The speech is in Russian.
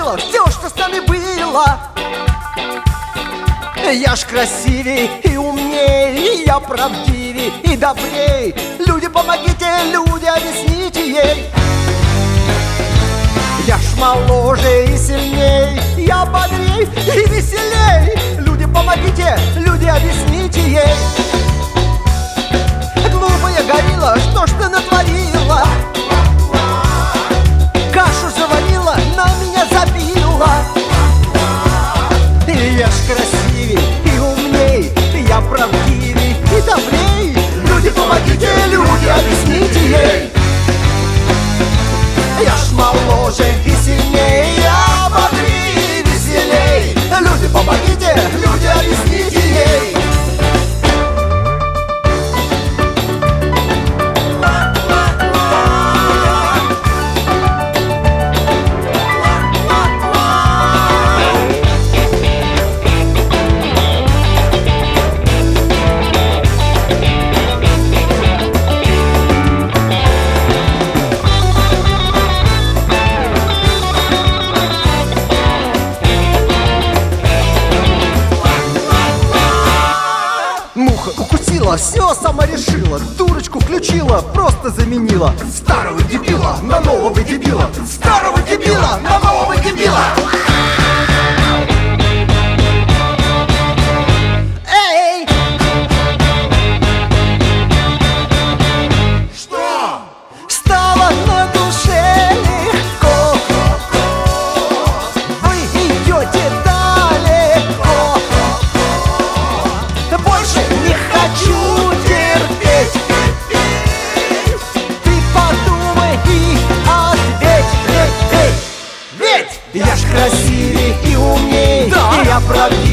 забыла все, что с нами было. Я ж красивей и умней, я правдивей и добрей. Люди, помогите, люди, объясните ей. Я ж моложе и сильней, я бодрей и веселей. Люди, помогите, люди, объясните ей. Глупая горилла, что ж ты натворила? Кашу заварила, на меня забила. Я ж красивей и умней, я правдивей и добрей. Люди, помогите, люди, объясните ей. Я ж моложе и сильней, я бодрее и веселей. Люди, помогите, люди, объясните ей. Муха укусила, все сама решила. Дурочку включила, просто заменила старого дебила на нового дебила. Старого дебила на нового дебила. Эй! Что? Стало на душе легко. Вы идете далеко. Больше не хочу терпеть. Ты подумай и ответь. Ведь я ж красивей и умней, да. И я правдивей